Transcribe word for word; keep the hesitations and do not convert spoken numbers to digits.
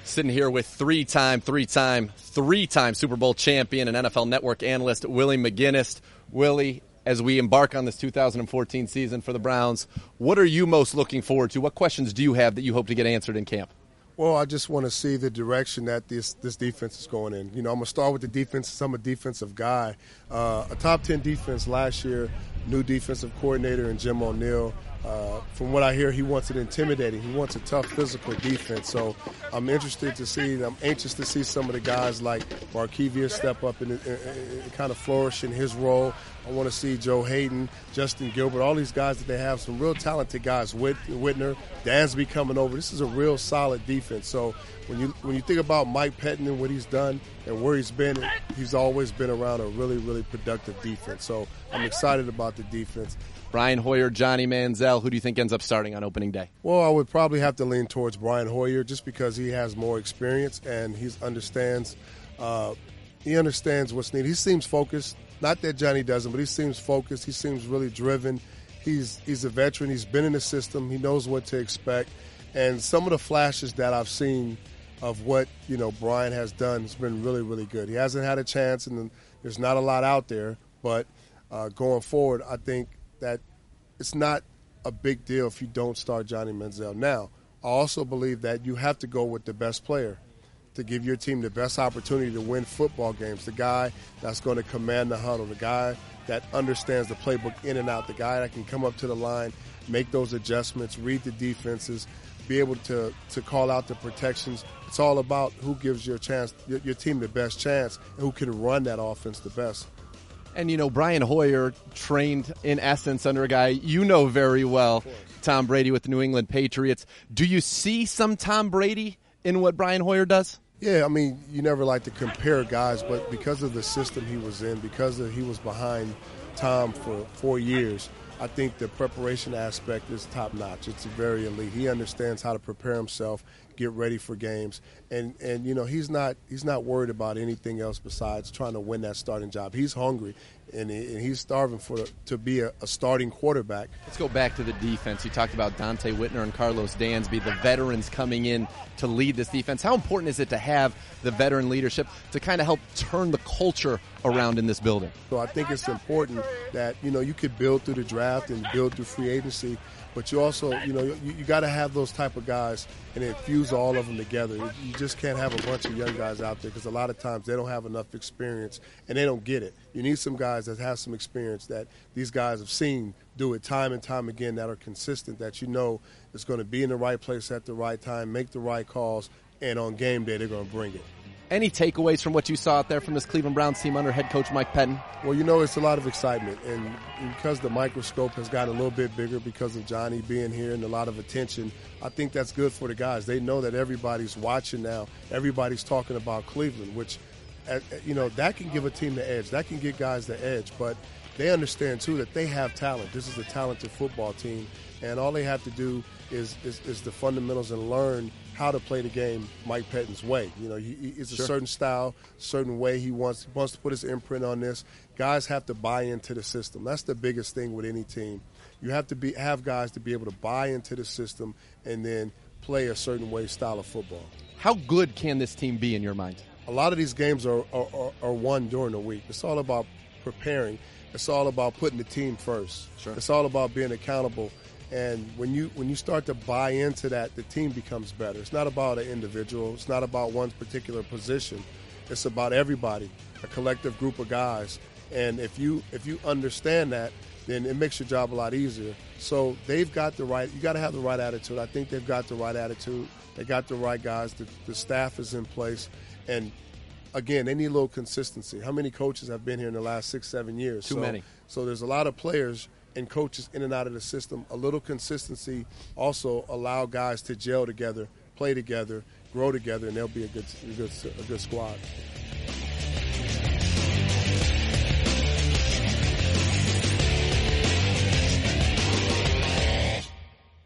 Sitting here with three-time, three-time, three-time Super Bowl champion and N F L Network analyst Willie McGinest. Willie, as we embark on this two thousand fourteen season for the Browns, what are you most looking forward to? What questions do you have that you hope to get answered in camp? Well, I just want to see the direction that this this defense is going in. You know, I'm going to start with the defense since I'm a defensive guy. Uh, a top ten defense last year, new defensive coordinator in Jim O'Neill. Uh, from what I hear, he wants it intimidating. He wants a tough physical defense. So I'm interested to see, I'm anxious to see some of the guys like Barkevius step up and, and, and kind of flourish in his role. I want to see Joe Hayden, Justin Gilbert, all these guys that they have, some real talented guys. Whit, Whitner, Dansby coming over. This is a real solid defense. So when you when you think about Mike Pettin and what he's done and where he's been, he's always been around a really, really productive defense. So I'm excited about the defense. Brian Hoyer, Johnny Manziel, who do you think ends up starting on opening day? Well, I would probably have to lean towards Brian Hoyer just because he has more experience and he understands uh, he understands what's needed. He seems focused. Not that Johnny doesn't, but he seems focused. He seems really driven. He's he's a veteran. He's been in the system. He knows what to expect. And some of the flashes that I've seen of what, you know, Brian has done has been really, really good. He hasn't had a chance, and there's not a lot out there. But uh, going forward, I think that it's not a big deal if you don't start Johnny Manziel. Now, I also believe that you have to go with the best player to give your team the best opportunity to win football games, the guy that's going to command the huddle, the guy that understands the playbook in and out, the guy that can come up to the line, make those adjustments, read the defenses, be able to, to call out the protections. It's all about who gives your chance, your, your team the best chance and who can run that offense the best. And, you know, Brian Hoyer trained, in essence, under a guy you know very well, Tom Brady with the New England Patriots. Do you see some Tom Brady in what Brian Hoyer does? Yeah, I mean, you never like to compare guys, but because of the system he was in, because of, he was behind Tom for four years, I think the preparation aspect is top-notch. It's very elite. He understands how to prepare himself, get ready for games, and, and you know, he's not he's not worried about anything else besides trying to win that starting job. He's hungry, and, he, and he's starving for to be a, a starting quarterback. Let's go back to the defense. You talked about Dante Whitner and Carlos Dansby, the veterans coming in to lead this defense. How important is it to have the veteran leadership to kind of help turn the culture around in this building? So I think it's important that, you know, you could build through the draft and build through free agency, but you also, you know, you, you got to have those type of guys and infuse all of them together. You just can't have a bunch of young guys out there because a lot of times they don't have enough experience and they don't get it. You need some guys that have some experience that these guys have seen do it time and time again, that are consistent, that you know is going to be in the right place at the right time, make the right calls, and on game day they're going to bring it. Any takeaways from what you saw out there from this Cleveland Browns team under head coach Mike Pettin? Well, you know, it's a lot of excitement. And because the microscope has gotten a little bit bigger because of Johnny being here and a lot of attention, I think that's good for the guys. They know that everybody's watching now. Everybody's talking about Cleveland, which, you know, that can give a team the edge. That can get guys the edge. But they understand, too, that they have talent. This is a talented football team. And all they have to do is, is, is the fundamentals and learn how to play the game Mike Pettin's way. You know, he, it's a sure. certain style, certain way he wants he wants to put his imprint on this. Guys have to buy into the system. That's the biggest thing with any team. You have to be have guys to be able to buy into the system and then play a certain way style of football. How good can this team be in your mind? A lot of these games are, are, are, are won during the week. It's all about preparing. It's all about putting the team first. Sure. It's all about being accountable. And when you when you start to buy into that, the team becomes better. It's not about an individual. It's not about one particular position. It's about everybody, a collective group of guys. And if you if you understand that, then it makes your job a lot easier. So they've got the right – you got to have the right attitude. I think they've got the right attitude. They got the right guys. The, the staff is in place. And, again, they need a little consistency. How many coaches have been here in the last six, seven years? Too so, many. So there's a lot of players – and coaches in and out of the system. A little consistency also allow guys to gel together, play together, grow together, and they'll be a good, a good, a good squad.